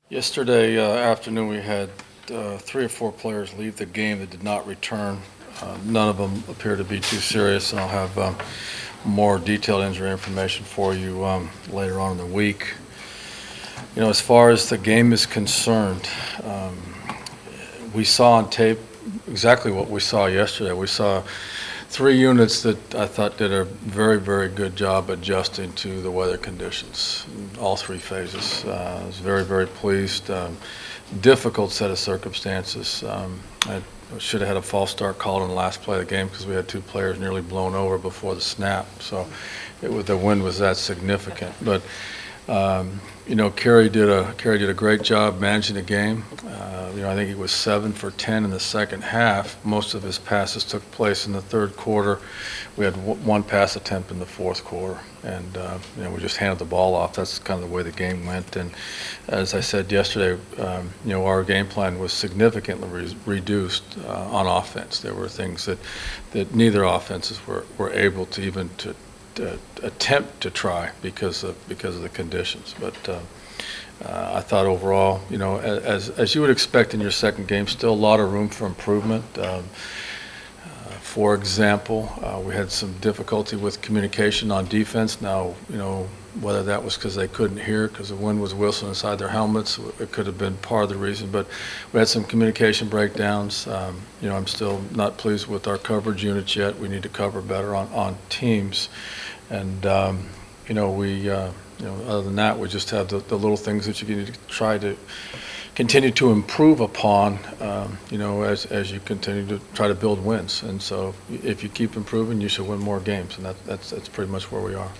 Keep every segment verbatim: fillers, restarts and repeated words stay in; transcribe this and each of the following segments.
Yesterday uh, afternoon, we had uh, three or four players leave the game that did not return. Uh, None of them appear to be too serious, and I'll have um, more detailed injury information for you um, later on in the week. You know, as far as the game is concerned, um, we saw on tape exactly what we saw yesterday. We saw three units that I thought did a very, very good job adjusting to the weather conditions, all three phases. Uh, I was very, very pleased. Um, difficult set of circumstances. Um, I should have had a false start called in the last play of the game because we had two players nearly blown over before the snap. So it was, the wind was that significant. But um, you know, Kerry did a Kerry did a great job managing the game. Uh, you know, I think he was seven for ten in the second half. Most of his passes took place in the third quarter. We had w- one pass attempt in the fourth quarter, and uh, you know, we just handed the ball off. That's kind of the way the game went. And as I said yesterday, um, you know, our game plan was significantly re- reduced uh, on offense. There were things that that neither offenses were, were able to even to. Uh, attempt to try because of because of the conditions, but uh, uh, I thought overall, you know, as as you would expect in your second game, still a lot of room for improvement. Um, uh, for example, uh, we had some difficulty with communication on defense. Now, you know, whether that was because they couldn't hear because the wind was whistling inside their helmets, it could have been part of the reason. But we had some communication breakdowns. Um, you know, I'm still not pleased with our coverage units yet. We need to cover better on on teams. And, um, you know, we, uh, you know, other than that, we just have the, the little things that you need to try to continue to improve upon, um, you know, as, as you continue to try to build wins. And so if you keep improving, you should win more games. And that, that's, that's pretty much where we are.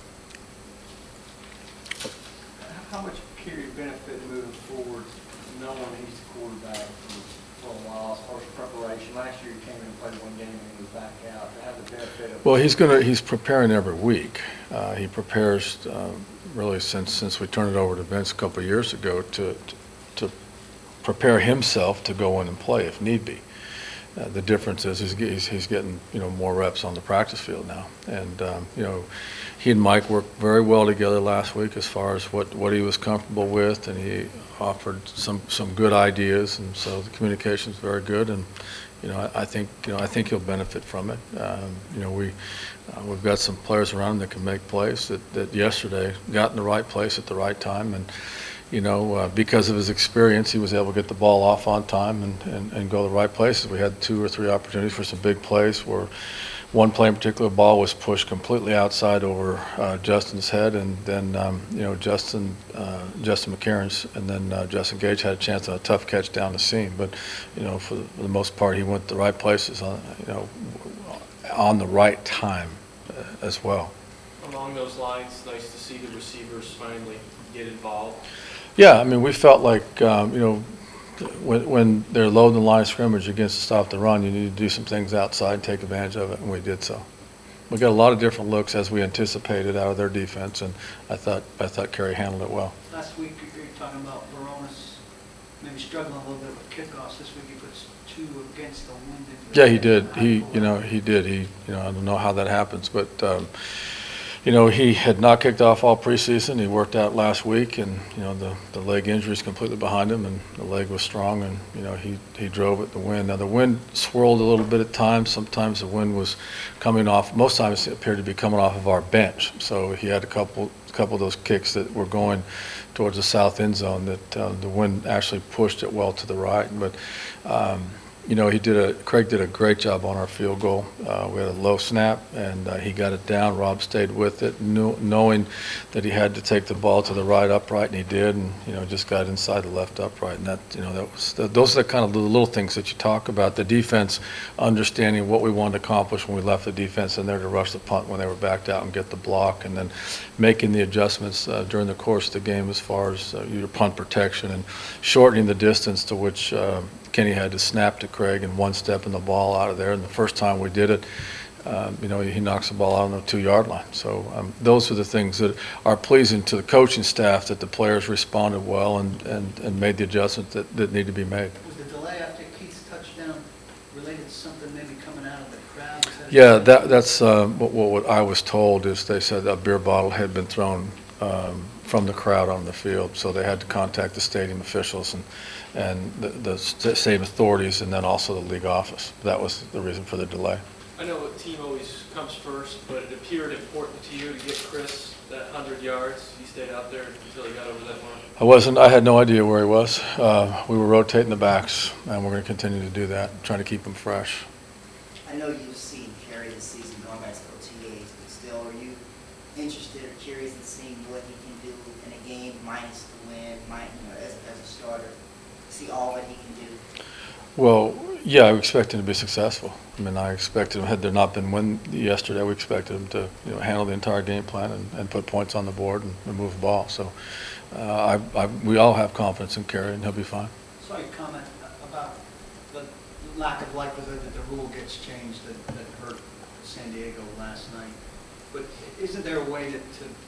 How much Kerry benefit moving forward, knowing he's the quarterback for, for a while as far as preparation? Last year he came in and played one game and he was back out. To have the benefit of. Well, he's gonna he's preparing every week. Uh, he prepares uh, really since since we turned it over to Vince a couple of years ago to, to to prepare himself to go in and play if need be. Uh, the difference is he's, he's he's getting you know more reps on the practice field now, and um, you know he and Mike worked very well together last week as far as what, what he was comfortable with, and he offered some some good ideas, and so the communication is very good, and you know I, I think you know I think he'll benefit from it. Um, you know we uh, we've got some players around him that can make plays that, that yesterday got in the right place at the right time, and. You know, uh, because of his experience, he was able to get the ball off on time and, and, and go the right places. We had two or three opportunities for some big plays where one play in particular, ball was pushed completely outside over uh, Justin's head, and then, um, you know, Justin uh, Justin McCarron's, and then uh, Justin Gage had a chance on a tough catch down the seam. But, you know, for the, for the most part, he went the right places, on, you know, on the right time uh, as well. Along those lines, nice to see the receivers finally get involved. Yeah, I mean, we felt like, um, you know, when, when they're loading the line of scrimmage against to stop the run, you need to do some things outside and take advantage of it, and we did so. We got a lot of different looks as we anticipated out of their defense, and I thought I thought Kerry handled it well. Last week you were talking about Baronis maybe struggling a little bit with kickoffs. This week he puts two against the wind. Yeah, he did. He, you know, he did. He, you know, I don't know how that happens, but. Um, You know, he had not kicked off all preseason. He worked out last week, and, you know, the, the leg injury is completely behind him, and the leg was strong, and, you know, he, he drove it, the wind. Now, the wind swirled a little bit at times. Sometimes the wind was coming off. Most times it appeared to be coming off of our bench. So he had a couple, couple of those kicks that were going towards the south end zone that uh, the wind actually pushed it well to the right. But, um, you know, he did a. Craig did a great job on our field goal. Uh, we had a low snap, and uh, he got it down. Rob stayed with it, knew, knowing that he had to take the ball to the right upright, and he did. And you know, just got inside the left upright, and that you know that was the, those are the kind of the little things that you talk about. The defense understanding what we wanted to accomplish when we left the defense in there to rush the punt when they were backed out and get the block, and then making the adjustments uh, during the course of the game as far as uh, your punt protection and shortening the distance to which. Uh, Kenny had to snap to Craig and one step in the ball out of there. And the first time we did it, um, you know, he knocks the ball out on the two-yard line. So um, those are the things that are pleasing to the coaching staff, that the players responded well and, and, and made the adjustments that, that need to be made. Was the delay after Keith's touchdown related to something maybe coming out of the crowd? That yeah, that, that's uh, what, what I was told is they said a beer bottle had been thrown um, from the crowd on the field. So they had to contact the stadium officials and, and the, the stadium authorities, and then also the league office. That was the reason for the delay. I know the team always comes first, but it appeared important to you to get Chris that hundred yards. He stayed out there until he got over that mark. I wasn't, I had no idea where he was. Uh, we were rotating the backs, and we're going to continue to do that, trying to keep him fresh. I know you've seen Kerry this season going back to O T As, but still, are you interested or curious in seeing what he can do in a game minus the win, minus, you know, as, as a starter, see all that he can do? Well, yeah, I expect him to be successful. I mean, I expected him, had there not been win yesterday, we expected him to, you know, handle the entire game plan and, and put points on the board and, and move the ball. So uh, I, I, we all have confidence in Kerry, and he'll be fine. Saw your comment about the lack of likelihood that the rule gets changed that, that hurt San Diego last night. But isn't there a way to,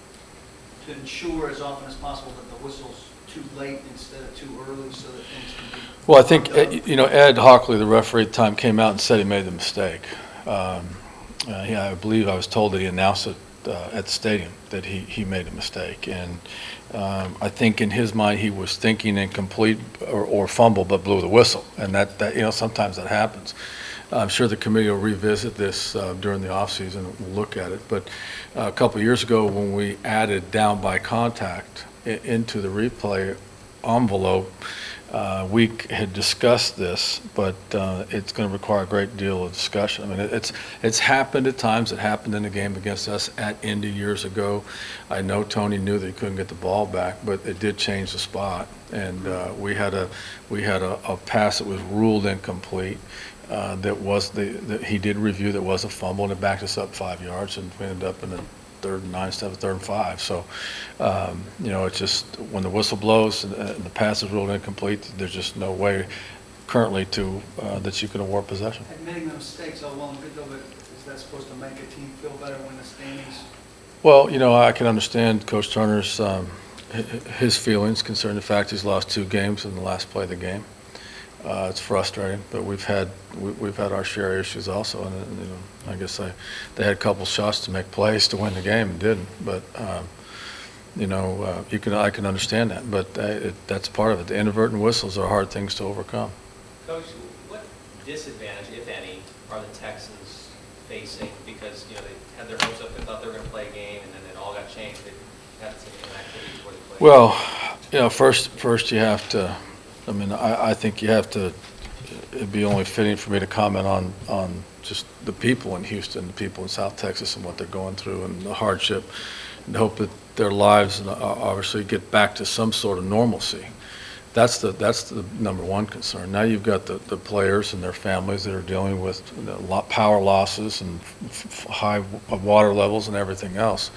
to, to ensure as often as possible that the whistle's too late instead of too early so that things can be... Well, I think, uh, you know, Ed Hockley, the referee at the time, came out and said he made the mistake. Um, uh, yeah, I believe I was told that he announced it uh, at the stadium, that he, he made a mistake. And um, I think in his mind he was thinking incomplete or, or fumble, but blew the whistle. And that, that, you know, sometimes that happens. I'm sure the committee will revisit this uh, during the offseason and we'll look at it. But uh, a couple of years ago when we added down by contact i- into the replay envelope, uh, we had discussed this, but uh, it's going to require a great deal of discussion. I mean, it- it's it's happened at times. It happened in the game against us at Indy years ago. I know Tony knew that he couldn't get the ball back, but it did change the spot, and uh, we had a we had a, a pass that was ruled incomplete. Uh, that was the, that he did review that was a fumble, and it backed us up five yards, and we ended up in the third and nine instead of third and five. So, um, you know, it's just when the whistle blows and, and the pass is ruled incomplete, there's just no way currently to uh, that you can award possession. Admitting the mistakes all well and good, though, but is that supposed to make a team feel better when the standings... Well, you know, I can understand Coach Turner's um, hi- his feelings concerning the fact he's lost two games in the last play of the game. Uh, it's frustrating, but we've had we, we've had our share of issues also, and, and you know, I guess I, they had a couple shots to make plays to win the game and didn't. But um, you know, uh, you can I can understand that, but uh, it, that's part of it. The inadvertent whistles are hard things to overcome. Coach, what disadvantage, if any, are the Texans facing? Because you know they had their hopes up, they thought they were going to play a game, and then it all got changed. They had some inactivity before they played. Well, you know, first first you have to. I mean, I, I think you have to, it'd be only fitting for me to comment on, on just the people in Houston, the people in South Texas and what they're going through and the hardship, and hope that their lives uh, obviously get back to some sort of normalcy. That's the, that's the number one concern. Now you've got the, the players and their families that are dealing with you know, lot power losses and f- f- high water levels and everything else.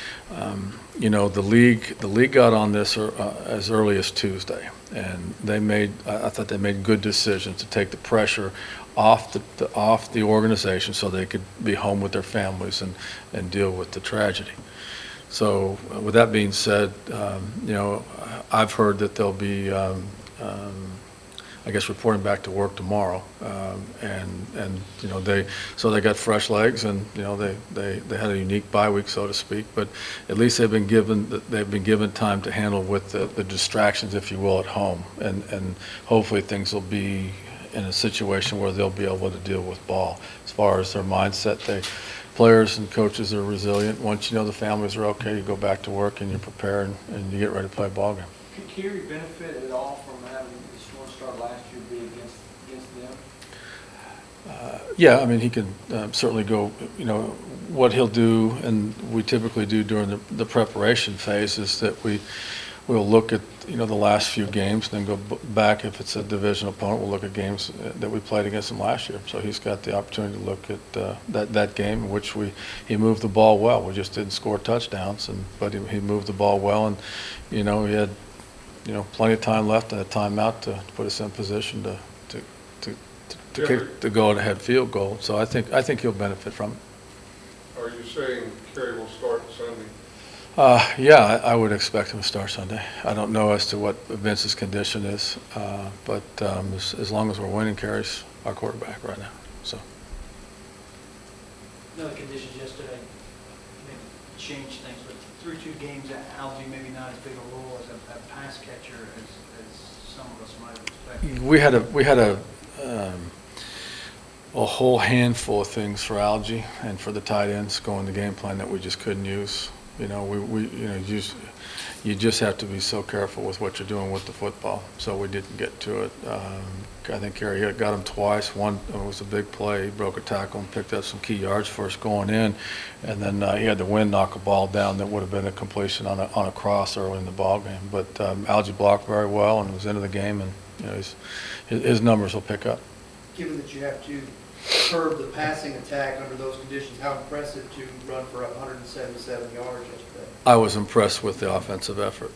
Um, you know, the league, the league got on this uh, as early as Tuesday, and they made, I thought they made good decisions to take the pressure off the, the off the organization so they could be home with their families and, and deal with the tragedy. So uh, with that being said, um, you know, I've heard that they'll be, um, um, I guess, reporting back to work tomorrow, um, and and you know they so they got fresh legs, and you know they, they, they had a unique bye week, so to speak. But at least they've been given they've been given time to handle with the, the distractions, if you will, at home, and and hopefully things will be in a situation where they'll be able to deal with ball. As far as their mindset, they players and coaches are resilient. Once you know the families are okay, you go back to work and you're prepared and you get ready to play a ball game. Could Kerry benefit at all from having the strong start last year be against, against them? Uh, Yeah, I mean, he can um, certainly go, you know, what he'll do, and we typically do during the, the preparation phase, is that we, we'll look at, you know, the last few games, then go b- back, if it's a division opponent, we'll look at games uh, that we played against them last year. So he's got the opportunity to look at uh, that, that game in which we, he moved the ball well. We just didn't score touchdowns, and but he, he moved the ball well, and, you know, he had, you know, plenty of time left and a timeout to put us in position to, to, to to Yeah, kick the go-ahead field goal. So I think I think he'll benefit from it. Are you saying Kerry will start Sunday? Uh, yeah, I, I would expect him to start Sunday. I don't know as to what Vince's condition is, uh, but um, as, as long as we're winning, Kerry's our quarterback right now. So No, the conditions yesterday maybe changed things, but through two games, Algie maybe not as big a role as a, a pass catcher as, as some of us might expect. We had a, we had a, um, a whole handful of things for Algie and for the tight ends going the game plan that we just couldn't use. You know, we, we you know, you just, you just have to be so careful with what you're doing with the football. So we didn't get to it. Um, I think Kerry got him twice. One uh, was a big play. He broke a tackle and picked up some key yards for us going in. And then uh, he had the wind knock a ball down that would have been a completion on a, on a cross early in the ball game. But um, Algie blocked very well and was into the game, and you know, his, his, his numbers will pick up. Given that you have to curb the passing attack under those conditions, how impressive to run for one hundred seventy-seven yards yesterday. I was impressed with the offensive effort.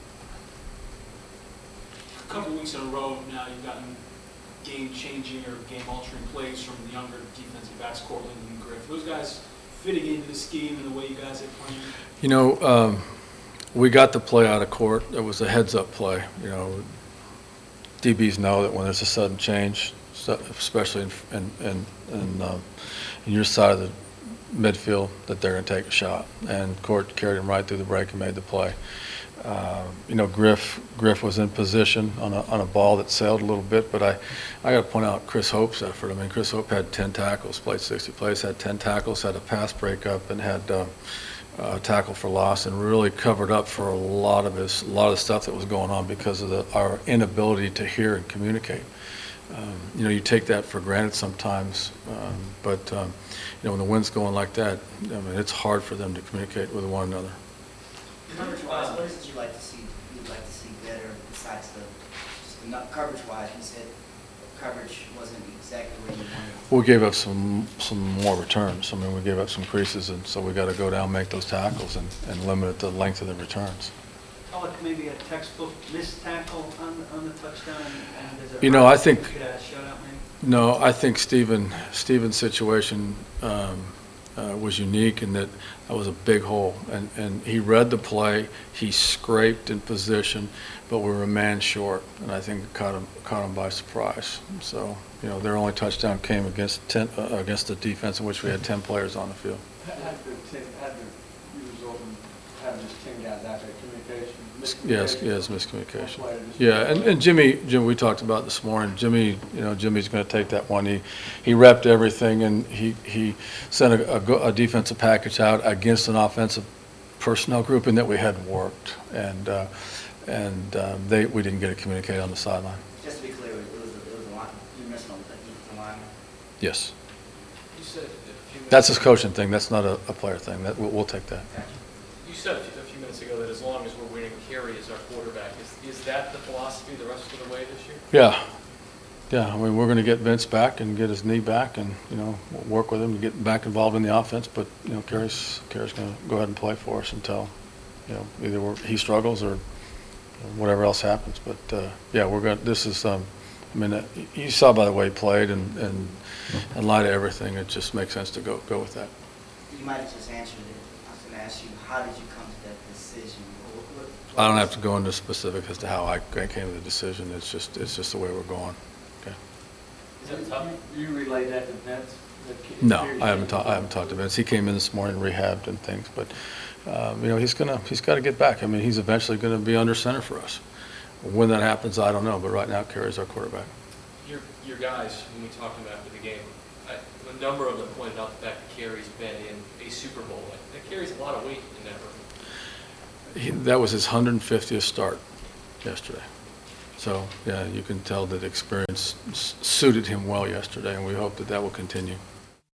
A couple weeks in a row now, you've gotten game-changing or game-altering plays from the younger defensive backs, Cortland and Griff. Those guys fitting into the scheme and the way you guys are playing? You know, um, we got the play out of court. It was a heads-up play. You know, D Bs know that when there's a sudden change, so- especially in in in, in, um, in your side of the midfield, that they're going to take a shot. And Court carried him right through the break and made the play. Uh, you know, Griff Griff was in position on a on a ball that sailed a little bit, but I I got to point out Chris Hope's effort. I mean, Chris Hope had ten tackles, played sixty plays, had ten tackles, had a pass breakup, and had uh, a tackle for loss, and really covered up for a lot of his a lot of the stuff that was going on because of the, our inability to hear and communicate. Um, you know, you take that for granted sometimes, um, but um, you know, when the wind's going like that, I mean, it's hard for them to communicate with one another. Coverage-wise, what is it you'd like to see, you'd like to see better besides the, just the not coverage-wise, you said coverage wasn't exactly where you wanted. We gave up some, some more returns. I mean, we gave up some creases, and so we got to go down, make those tackles, and, and limit the length of the returns. Call it maybe a textbook missed tackle on, on the touchdown, and is it? You know, I think- Could have a shutout maybe? No, I think Stephen, Stephen's situation um, uh, was unique in that that was a big hole, and, and he read the play, he scraped in position, but we were a man short, and I think it caught him, caught him by surprise. So, you know, their only touchdown came against ten, uh, against the defense in which we had ten players on the field. How did the ten, how did you result in having just ten guys out there, communication? Yes, miscommunication? yes, miscommunication. One player just- Yeah, and, and Jimmy, Jim, we talked about this morning, Jimmy, you know, Jimmy's gonna take that one. He, he repped everything, and he, he sent a, a go- a defensive package out against an offensive personnel grouping that we hadn't worked. And, uh, and, um, they, we didn't get it communicated on the sideline. Just to be clear, it was, a- it was a line, you missed on the defensive lineman. Yes. You said a few minutes. That's his coaching thing, that's not a, a player thing. That, we'll, we'll take that. Gotcha. You said a few, a few minutes ago that as long as we're winning, Kerry is our quarterback. Is, is that the philosophy the rest of the way this year? Yeah, yeah, I mean, we're gonna get Vince back and get his knee back and, you know, work with him to get back involved in the offense, but, you know, Kerry's, Kerry's gonna go ahead and play for us until, you know, either we're- he struggles or whatever else happens, but, uh, yeah, we're gonna, this is, um, I mean, uh, you saw by the way he played, and, and in light of everything, it just makes sense to go, go with that. You might have just answered it. I was gonna ask you, how did you come to that decision? What- what- I don't have to go into specifics as to how I came to the decision, it's just, it's just the way we're going, okay? Is that tough? You you relayed that to Vince? that Ke- No, Kerry's I haven't gonna- talked, I haven't talked to Vince. He came in this morning, rehabbed and things, but, um, you know, he's gonna, he's gotta get back. I mean, he's eventually gonna be under center for us. When that happens, I don't know, but right now Kerry's our quarterback. Your, your guys, when we talked to them after the game, I, a number of them pointed out the fact that Kerry's been in a Super Bowl. Like, that carries a lot of weight in that room. He, that was his one hundred fiftieth start yesterday. So, yeah, you can tell that experience s- suited him well yesterday, and we hope that that will continue.